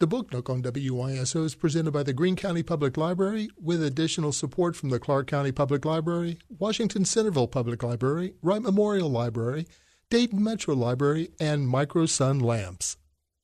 The Book Nook on WYSO is presented by the Greene County Public Library with additional support from the Clark County Public Library, Washington Centerville Public Library, Wright Memorial Library, Dayton Metro Library, and Microsun Lamps.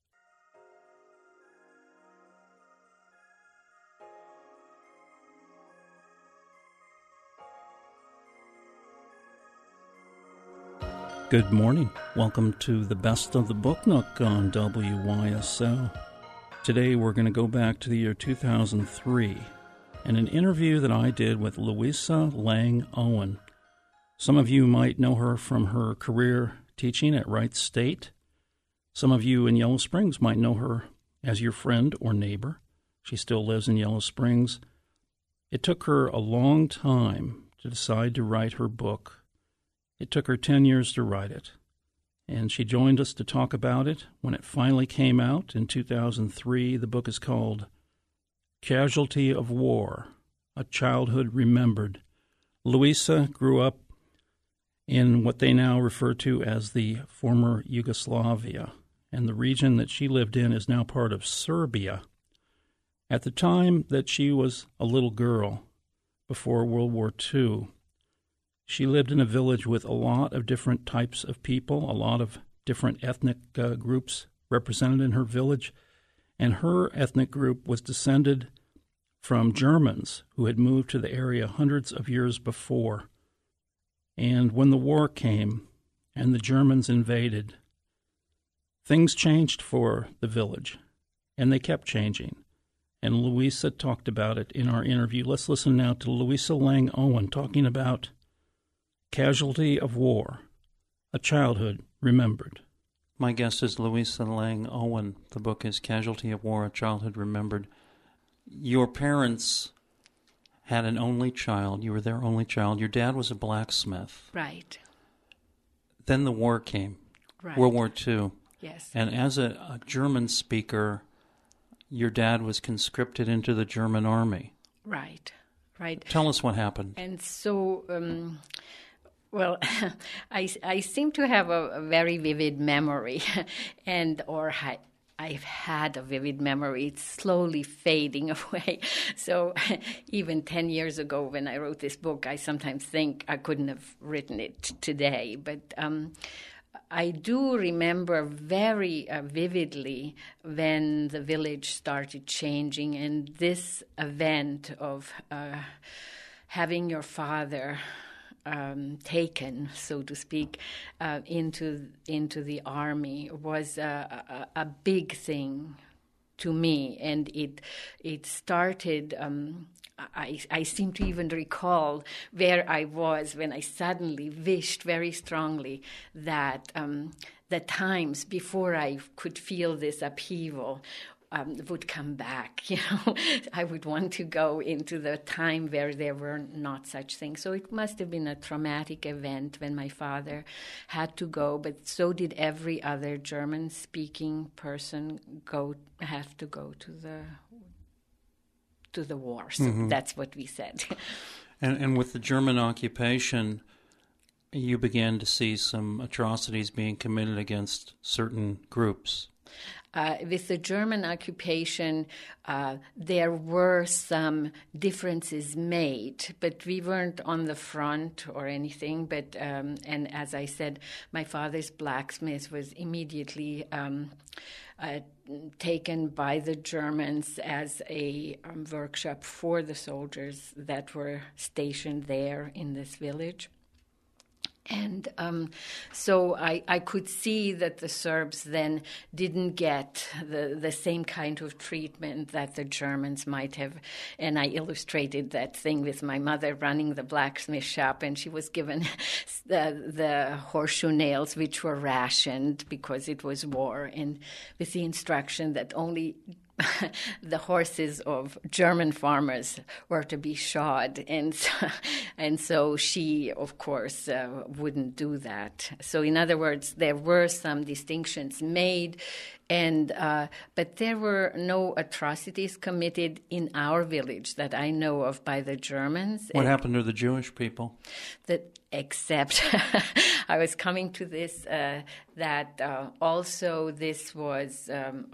Good morning. Welcome to the Best of the Book Nook on WYSO. Today we're going to go back to the year 2003 and an interview that I did with Louisa Lang Owen. Some of you might know her from her career teaching at Wright State. Some of you in Yellow Springs might know her as your friend or neighbor. She still lives in Yellow Springs. It took her a long time to decide to write her book. It took her 10 years to write it, and she joined us to talk about it when it finally came out in 2003. The book is called Casualty of War, A Childhood Remembered. Louisa grew up in what they now refer to as the former Yugoslavia, and the region that she lived in is now part of Serbia. At the time that she was a little girl, before World War II, she lived in a village with a lot of different types of people, a lot of different ethnic groups represented in her village, and her ethnic group was descended from Germans who had moved to the area hundreds of years before. And when the war came and the Germans invaded, things changed for the village, and they kept changing. And Louisa talked about it in our interview. Let's listen now to Louisa Lang Owen talking about Casualty of War, A Childhood Remembered. My guest is Louisa Lang Owen. The book is Casualty of War, A Childhood Remembered. Your parents had an only child. You were their only child. Your dad was a blacksmith. Right. Then the war came, Right. World War II. Yes. And as a German speaker, your dad was conscripted into the German army. Right. Right. Tell us what happened. And so, well, I seem to have a very vivid memory, I've had a vivid memory. It's slowly fading away. So even 10 years ago when I wrote this book, I sometimes think I couldn't have written it today. But I do remember very vividly when the village started changing, and this event of having your father taken, so to speak, into the army was a big thing to me, and it started. I seem to even recall where I was when I suddenly wished very strongly that the times before I could feel this upheaval would come back. I would want to go into the time where there were not such things. So it must have been a traumatic event when my father had to go, but so did every other German-speaking person have to go to the war. So that's what we said. And with the German occupation, you began to see some atrocities being committed against certain groups. With the German occupation, there were some differences made, but we weren't on the front or anything. But and as I said, my father's blacksmith was immediately taken by the Germans as a workshop for the soldiers that were stationed there in this village. And so I could see that the Serbs then didn't get the same kind of treatment that the Germans might have. And I illustrated that thing with my mother running the blacksmith shop, and she was given the horseshoe nails, which were rationed because it was war, and with the instruction that only the horses of German farmers were to be shod, and so she, of course, wouldn't do that. So, in other words, there were some distinctions made, but there were no atrocities committed in our village that I know of by the Germans. What happened to the Jewish people? Except I was coming to this, that also this was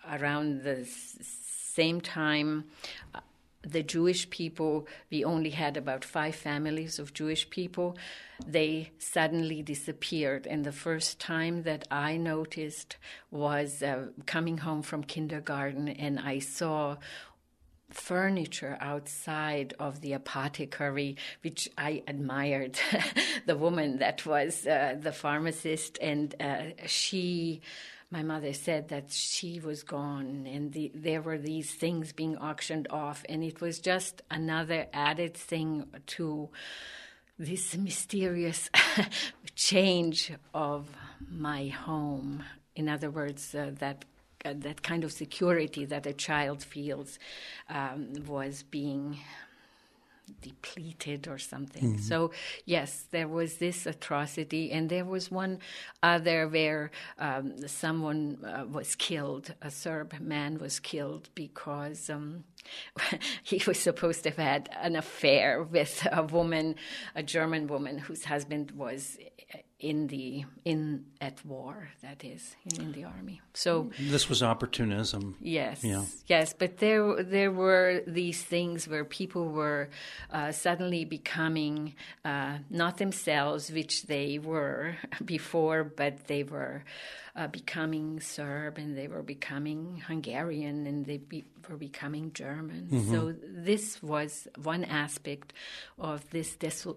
around the same time, the Jewish people, we only had about 5 families of Jewish people. They suddenly disappeared. And the first time that I noticed was coming home from kindergarten, and I saw furniture outside of the apothecary, which I admired. The woman that was the pharmacist, and my mother said that she was gone, and there were these things being auctioned off, and it was just another added thing to this mysterious change of my home. In other words, that kind of security that a child feels was being depleted or something. Mm-hmm. So, yes, there was this atrocity, and there was one other where someone was killed. A Serb man was killed because he was supposed to have had an affair with a German woman whose husband was at war, that is, in the army. So this was opportunism. Yes, yeah. Yes, but there were these things where people were suddenly becoming not themselves, which they were before, but they were becoming Serb, and they were becoming Hungarian, and they were becoming German. Mm-hmm. So this was one aspect of this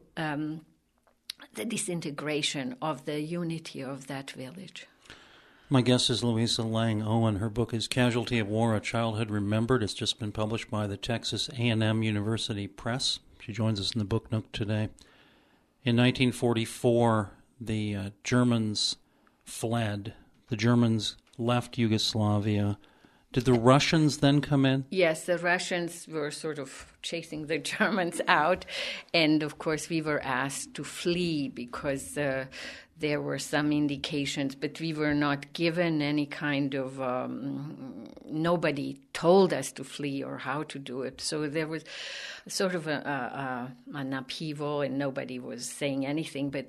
the disintegration of the unity of that village. My guest is Louisa Lang Owen. Her book is Casualty of War, A Childhood Remembered. It's just been published by the Texas A&M University Press. She joins us in the Book Nook today. In 1944, the Germans fled. The Germans left Yugoslavia. Did the Russians then come in? Yes, the Russians were sort of chasing the Germans out. And, of course, we were asked to flee because there were some indications, but we were not given any kind of... nobody told us to flee or how to do it. So there was sort of an upheaval, and nobody was saying anything. But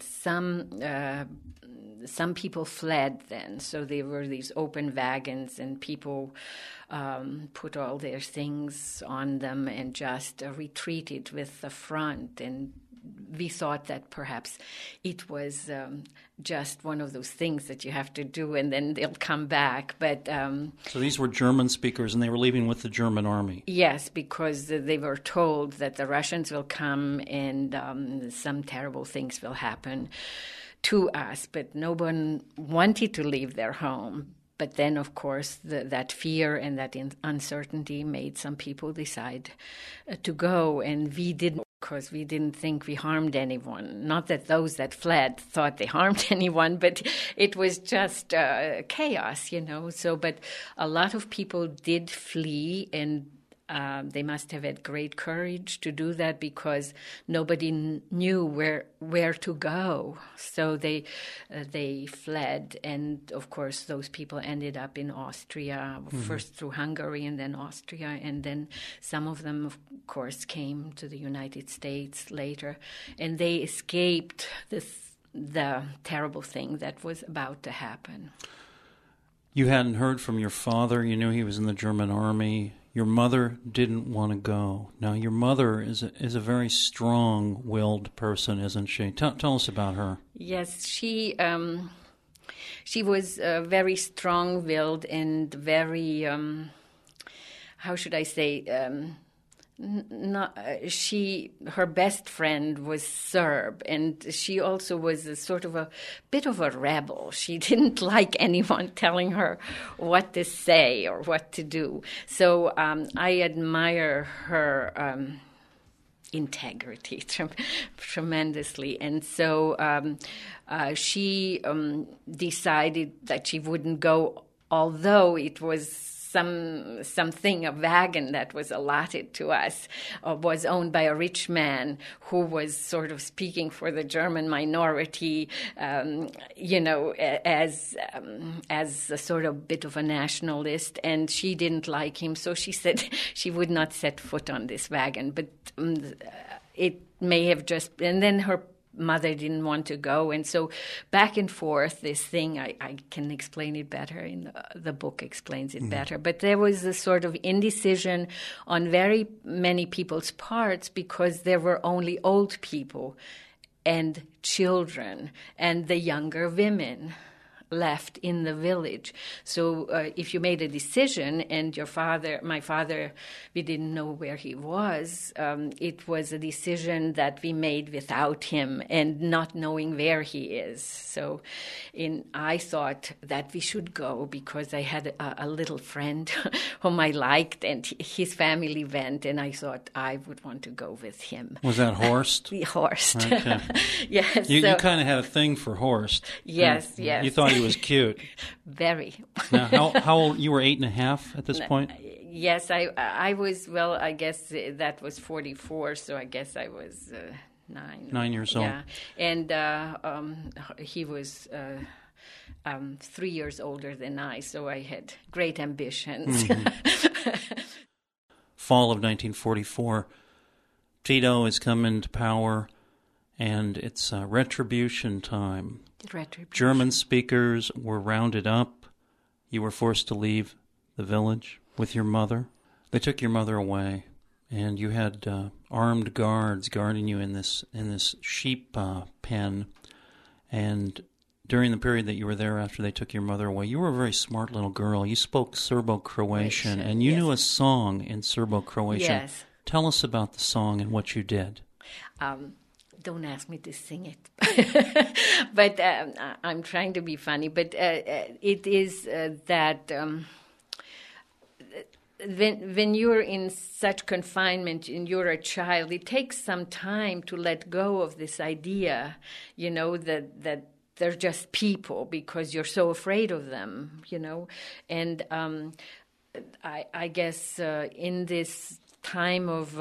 some people fled then, so there were these open wagons, and people put all their things on them and just retreated with the front. And we thought that perhaps it was just one of those things that you have to do, and then they'll come back. But so these were German speakers, and they were leaving with the German army. Yes, because they were told that the Russians will come, and some terrible things will happen to us, but no one wanted to leave their home. But then, of course, that fear and that uncertainty made some people decide to go, and we didn't, because we didn't think we harmed anyone. Not that those that fled thought they harmed anyone, but it was just chaos, So, but a lot of people did flee, and they must have had great courage to do that because nobody knew where to go. So they fled, and of course those people ended up in Austria, first through Hungary and then Austria, and then some of them, of course, came to the United States later, and they escaped the terrible thing that was about to happen. You hadn't heard from your father. You knew he was in the German army. Your mother didn't want to go. Now, your mother is a very strong-willed person, isn't she? Tell us about her. Yes, she was very strong-willed and very, how should I say, her best friend was Serb, and she also was a bit of a rebel. She didn't like anyone telling her what to say or what to do. So I admire her integrity tremendously, and so she decided that she wouldn't go, although it was something, a wagon that was allotted to us was owned by a rich man who was sort of speaking for the German minority, as a sort of bit of a nationalist, and she didn't like him, so she said she would not set foot on this wagon. But it may have just, and then her mother didn't want to go. And so back and forth, this thing, I can explain it better, in the book explains it better. But there was a sort of indecision on very many people's parts because there were only old people and children and the younger women left in the village. So if you made a decision and my father, we didn't know where he was, it was a decision that we made without him and not knowing where he is. So I thought that we should go because I had a little friend whom I liked, and his family went, and I thought I would want to go with him. Was that Horst? Horst. Okay. Yes. You kind of had a thing for Horst. Yes, yes. You thought he was cute. Very. Now, how old? You were 8.5 at this point? Yes, I was, well, I guess that was 44, so I guess I was 9. 9 years old. Yeah, and he was 3 years older than I, so I had great ambitions. Fall of 1944, Tito has come into power, and it's retribution time. Retribution. German speakers were rounded up. You were forced to leave the village with your mother. They took your mother away, and you had armed guards guarding you in this sheep pen. And during the period that you were there after they took your mother away, you were a very smart little girl. You spoke Serbo-Croatian, and you knew a song in Serbo-Croatian. Yes. Tell us about the song and what you did. Don't ask me to sing it, but I'm trying to be funny. But it is that when you're in such confinement and you're a child, it takes some time to let go of this idea, that they're just people because you're so afraid of them, And I guess in this time of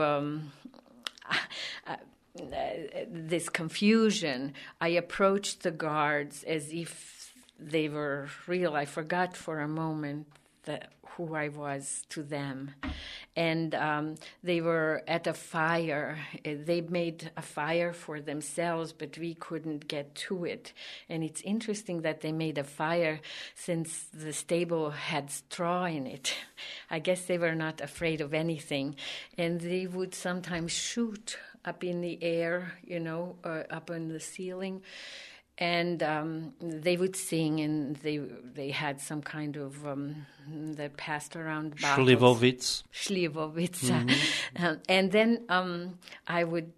this confusion, I approached the guards as if they were real. I forgot for a moment who I was to them. And they were at a fire. They made a fire for themselves, but we couldn't get to it. And it's interesting that they made a fire since the stable had straw in it. I guess they were not afraid of anything. And they would sometimes shoot up in the air, up on the ceiling. And they would sing, and they had some kind of that passed around bottles. Slivovitz. Mm-hmm. And then I would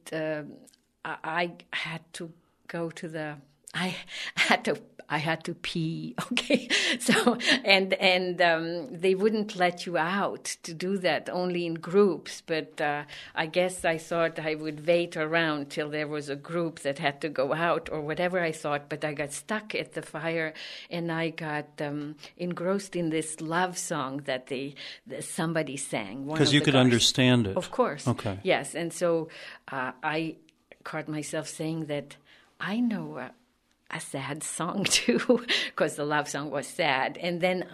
I had to go to the I had to pee. Okay, so and they wouldn't let you out to do that, only in groups. But I guess I thought I would wait around till there was a group that had to go out or whatever I thought. But I got stuck at the fire, and I got engrossed in this love song that somebody sang. Because you could understand it, of course. Okay. Yes, and so I caught myself saying that I know a sad song too, because the love song was sad. And then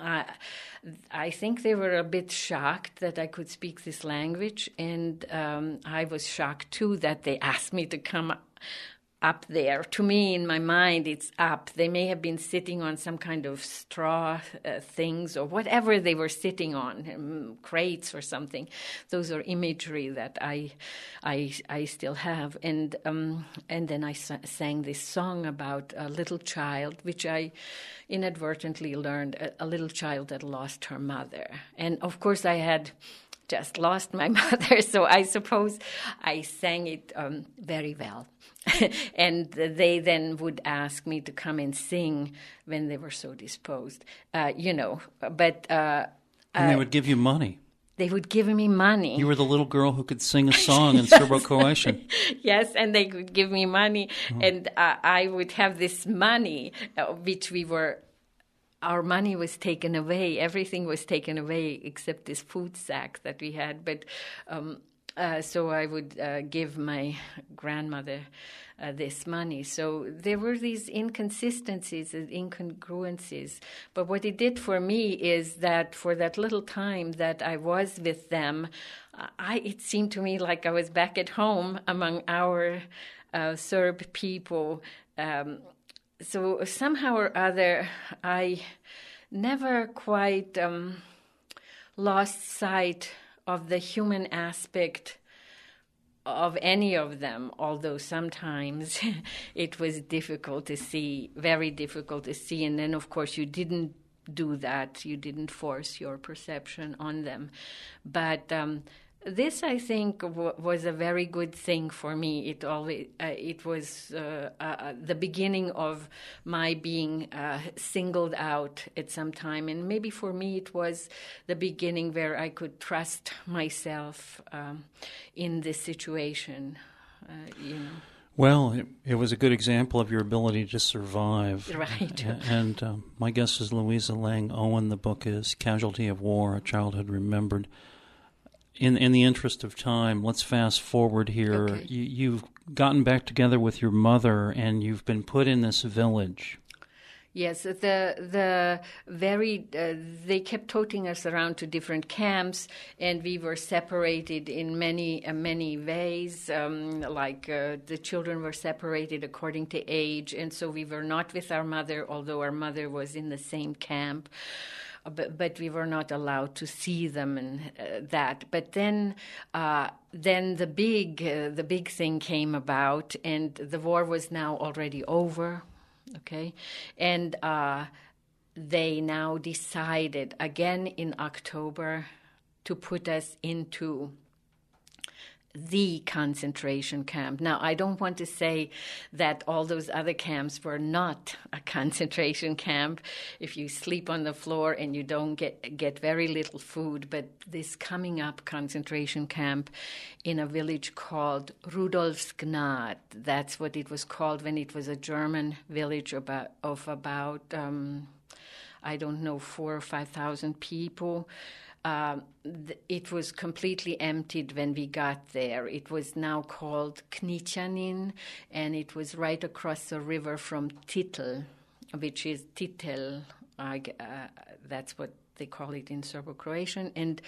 I think they were a bit shocked that I could speak this language, and I was shocked too that they asked me to come up there. To me, in my mind, it's up. They may have been sitting on some kind of straw things or whatever they were sitting on, crates or something. Those are imagery that I still have. And then I sang this song about a little child, which I inadvertently learned, a little child that lost her mother. And of course, I had just lost my mother, so I suppose I sang it very well. And they then would ask me to come and sing when they were so disposed, But and they would give you money. They would give me money. You were the little girl who could sing a song in Serbo-Croatian. Yes, and they would give me money, and I would have this money, which our money was taken away. Everything was taken away except this food sack that we had. But so I would give my grandmother this money. So there were these inconsistencies and incongruencies. But what it did for me is that for that little time that I was with them, it seemed to me like I was back at home among our Serb people. So somehow or other, I never quite lost sight of the human aspect of any of them, although sometimes it was difficult to see, very difficult to see. And then, of course, you didn't do that. You didn't force your perception on them. But this, I think, was a very good thing for me. It was the beginning of my being singled out at some time, and maybe for me it was the beginning where I could trust myself in this situation. Well, it was a good example of your ability to survive. Right. And my guest is Louisa Lang Owen. The book is Casualty of War, A Childhood Remembered. In the interest of time, let's fast forward here. Okay. You've gotten back together with your mother, and you've been put in this village. Yes, they kept toting us around to different camps, and we were separated in many ways. The children were separated according to age, and so we were not with our mother, although our mother was in the same camp. But we were not allowed to see them and that. But then the big thing came about, and the war was now already over. Okay, and they now decided again in October to put us into the concentration camp. Now, I don't want to say that all those other camps were not a concentration camp if you sleep on the floor and you don't get very little food, but this coming up concentration camp in a village called Rudolfsgnad, that's what it was called when it was a German village of about 4,000 or 5,000 people. It was completely emptied when we got there. It was now called Kničanin, and it was right across the river from Titel, which is Titel. That's what they call it in Serbo-Croatian. And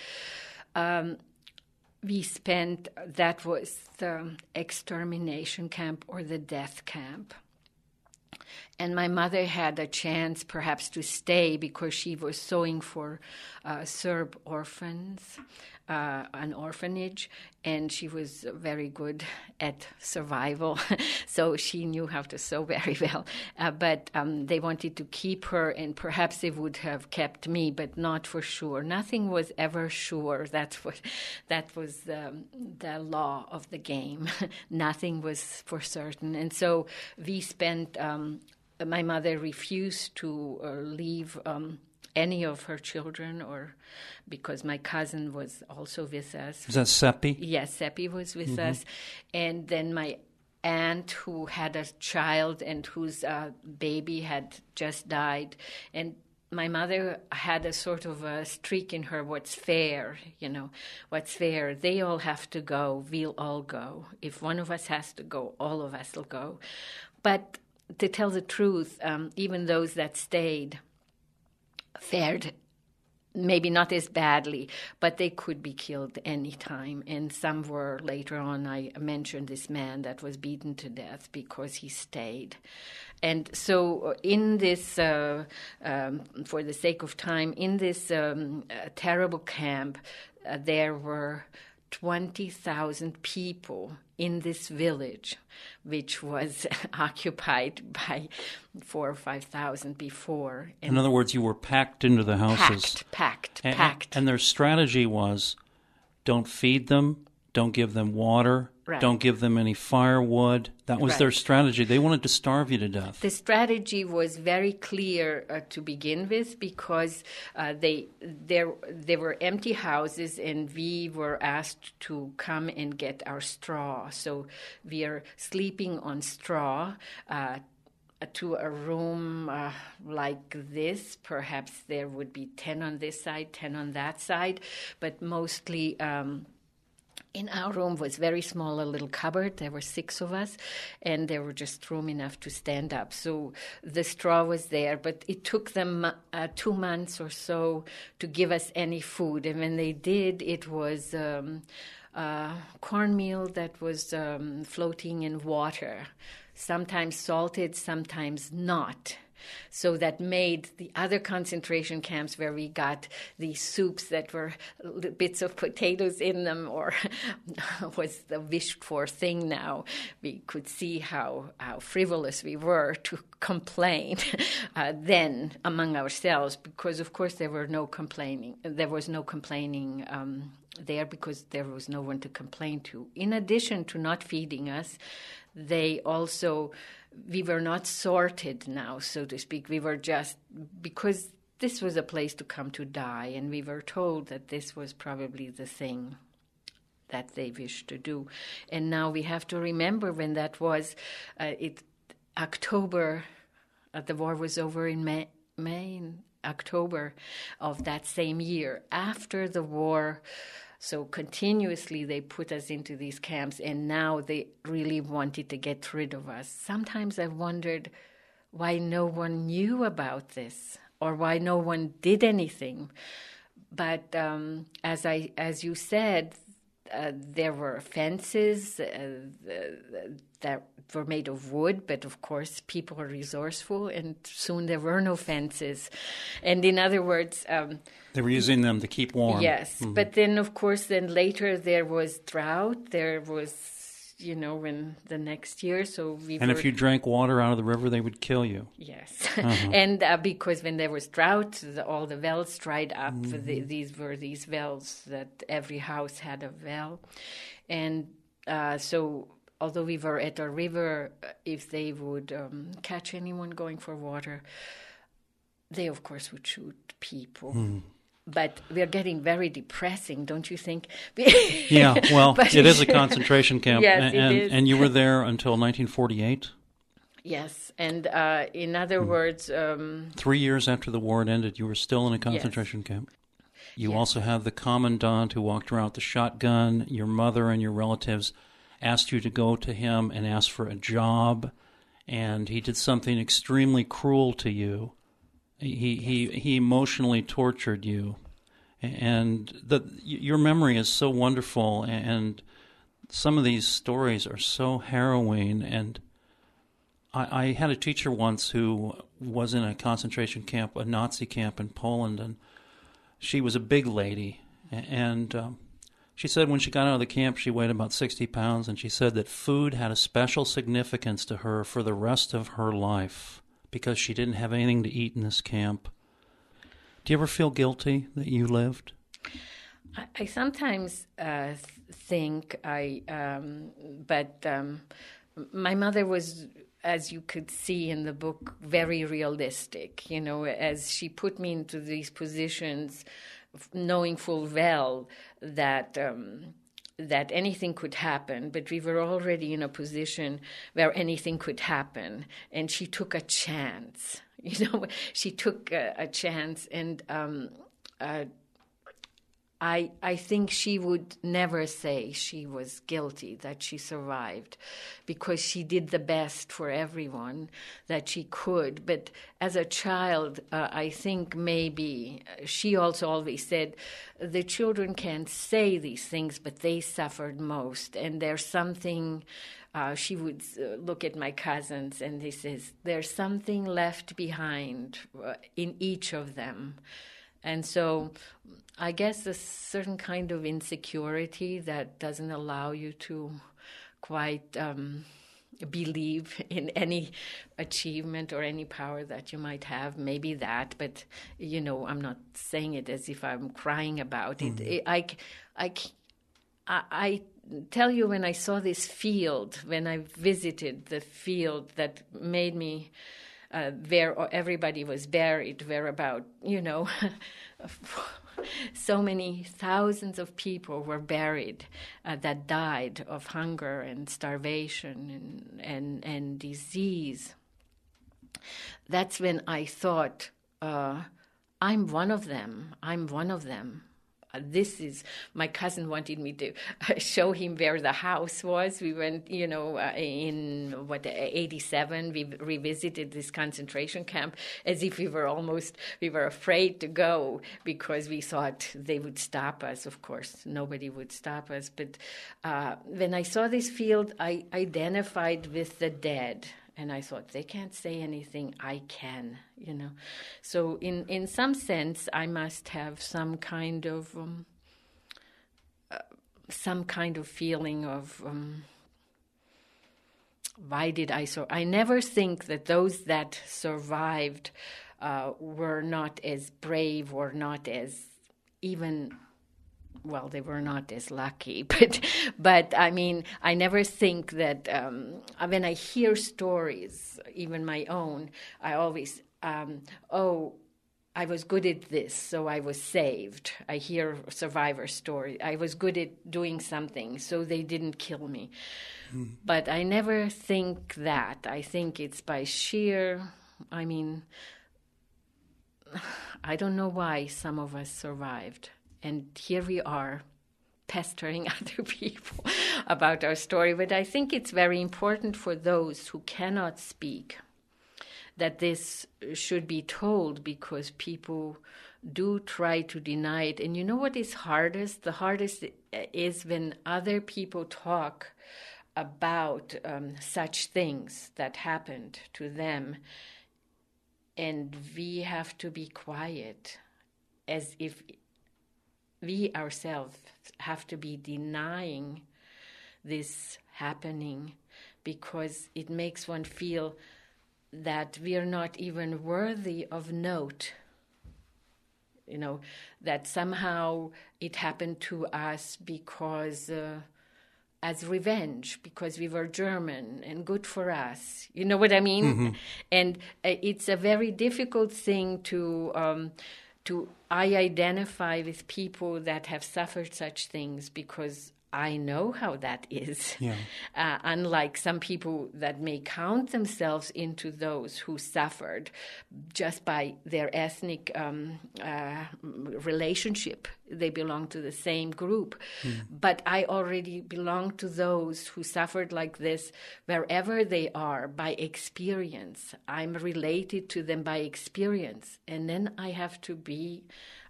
that was the extermination camp or the death camp. And my mother had a chance perhaps to stay because she was sewing for Serb orphans, an orphanage, and she was very good at survival, so she knew how to sew very well. But they wanted to keep her, and perhaps they would have kept me, but not for sure. Nothing was ever sure. That was the law of the game. Nothing was for certain. And so we spent... my mother refused to leave any of her children, or because my cousin was also with us. Is that Seppi? Yes, Seppi was with us. And then my aunt, who had a child and whose baby had just died, and my mother had a sort of a streak in her, what's fair, what's fair. They all have to go, we'll all go. If one of us has to go, all of us will go. But to tell the truth, even those that stayed fared maybe not as badly, but they could be killed any time. And some were, later on, I mentioned this man that was beaten to death because he stayed. And so in this, for the sake of time, in this terrible camp, there were 20,000 people in this village, which was occupied by 4,000 or 5,000 before. In other words, you were packed into the houses. Packed. And their strategy was, don't feed them, don't give them water, right. Don't give them any firewood. That was right. their strategy. They wanted to starve you to death. The strategy was very clear to begin with, because there were empty houses, and we were asked to come and get our straw. So we are sleeping on straw to a room like this. Perhaps there would be 10 on this side, 10 on that side, but mostly... in our room was very small, a little cupboard. There were 6 of us, and there were just room enough to stand up. So the straw was there, but it took them 2 months or so to give us any food. And when they did, it was cornmeal that was floating in water, sometimes salted, sometimes not. So that made the other concentration camps where we got these soups that were bits of potatoes in them, or was the wished-for thing now. We could see how frivolous we were to complain then among ourselves, because, of course, there was no complaining there, because there was no one to complain to. In addition to not feeding us, we were not sorted now, so to speak. We were just, because this was a place to come to die, and we were told that this was probably the thing that they wished to do. And now we have to remember when that was. October, the war was over in May, in October of that same year. After the war, so continuously they put us into these camps, and now they really wanted to get rid of us. Sometimes I've wondered why no one knew about this, or why no one did anything. But as you said, there were fences that were made of wood, but of course people are resourceful, and soon there were no fences. And in other words, they were using them to keep warm. Yes, but then of course later there was drought. There was, in the next year, so if you drank water out of the river, they would kill you. Yes, and because when there was drought, all the wells dried up. These were these wells that every house had a well, and so although we were at a river, if they would catch anyone going for water, they of course would shoot people. But we're getting very depressing, don't you think? Yeah, well, it is a concentration camp. Yes, it is. And you were there until 1948? Yes, and in other words... 3 years after the war had ended, you were still in a concentration camp. You also have the commandant who walked around with the shotgun. Your mother and your relatives asked you to go to him and ask for a job, and he did something extremely cruel to you. He emotionally tortured you, and your memory is so wonderful, and some of these stories are so harrowing. And I had a teacher once who was in a concentration camp, a Nazi camp in Poland, and she was a big lady, and she said when she got out of the camp she weighed about 60 pounds, and she said that food had a special significance to her for the rest of her life, because she didn't have anything to eat in this camp. Do you ever feel guilty that you lived? I sometimes think but my mother was, as you could see in the book, very realistic. As she put me into these positions, knowing full well that anything could happen, but we were already in a position where anything could happen, and she took a chance. She took a chance, and I think she would never say she was guilty, that she survived, because she did the best for everyone that she could. But as a child, I think maybe she also always said, the children can't say these things, but they suffered most. And there's something, she would look at my cousins and they says, there's something left behind in each of them. And so I guess a certain kind of insecurity that doesn't allow you to quite believe in any achievement or any power that you might have. Maybe that, but, I'm not saying it as if I'm crying about it. I tell you, when I saw this field, when I visited the field that made me... where everybody was buried, where about, so many thousands of people were buried that died of hunger and starvation and disease. That's when I thought, I'm one of them. I'm one of them. my cousin wanted me to show him where the house was. We went, in 87, we revisited this concentration camp as if we were afraid to go because we thought they would stop us. Of course, nobody would stop us. But when I saw this field, I identified with the dead. And I thought, they can't say anything, I can, So in some sense, I must have some kind of feeling of why did I survive? I never think that those that survived were not as brave or not as even... Well, they were not as lucky, but I mean, I never think that when I hear stories, even my own, I always, I was good at this, so I was saved. I hear survivor story. I was good at doing something, so they didn't kill me. But I never think that. I think it's by sheer, I don't know why some of us survived. And here we are pestering other people about our story. But I think it's very important for those who cannot speak that this should be told, because people do try to deny it. And you know what is hardest? The hardest is when other people talk about such things that happened to them, and we have to be quiet, as if we ourselves have to be denying this happening, because it makes one feel that we are not even worthy of note. That somehow it happened to us because as revenge, because we were German and good for us. You know what I mean? Mm-hmm. And it's a very difficult thing I identify with people that have suffered such things, because I know how that is. Yeah. Unlike some people that may count themselves into those who suffered just by their ethnic relationship. They belong to the same group. But I already belong to those who suffered like this wherever they are by experience. I'm related to them by experience. And then I have to be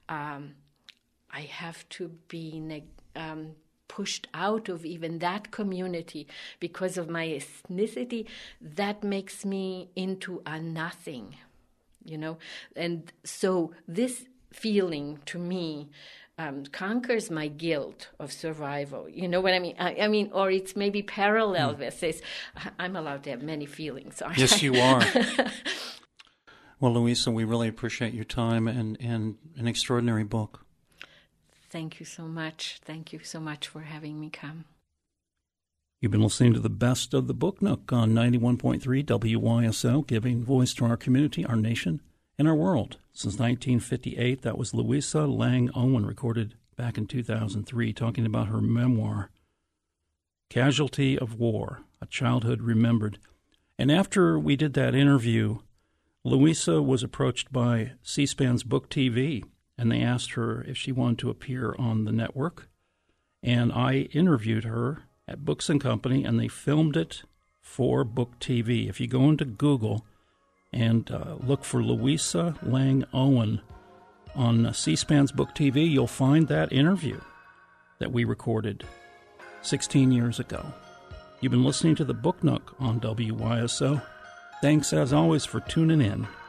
pushed out of even that community because of my ethnicity. That makes me into a nothing, And so this feeling to me conquers my guilt of survival. You know what I mean? I mean, or it's maybe parallel with this. I'm allowed to have many feelings, aren't I? Yes, you are. Well, Louisa, we really appreciate your time and an extraordinary book. Thank you so much. Thank you so much for having me come. You've been listening to the Best of the Book Nook on 91.3 WYSO, giving voice to our community, our nation, and our world. Since 1958, that was Louisa Lang Owen, recorded back in 2003, talking about her memoir, Casualty of War, A Childhood Remembered. And after we did that interview, Louisa was approached by C-SPAN's Book TV, and they asked her if she wanted to appear on the network. And I interviewed her at Books & Company, and they filmed it for Book TV. If you go into Google and look for Louisa Lang Owen on C-SPAN's Book TV, you'll find that interview that we recorded 16 years ago. You've been listening to the Book Nook on WYSO. Thanks, as always, for tuning in.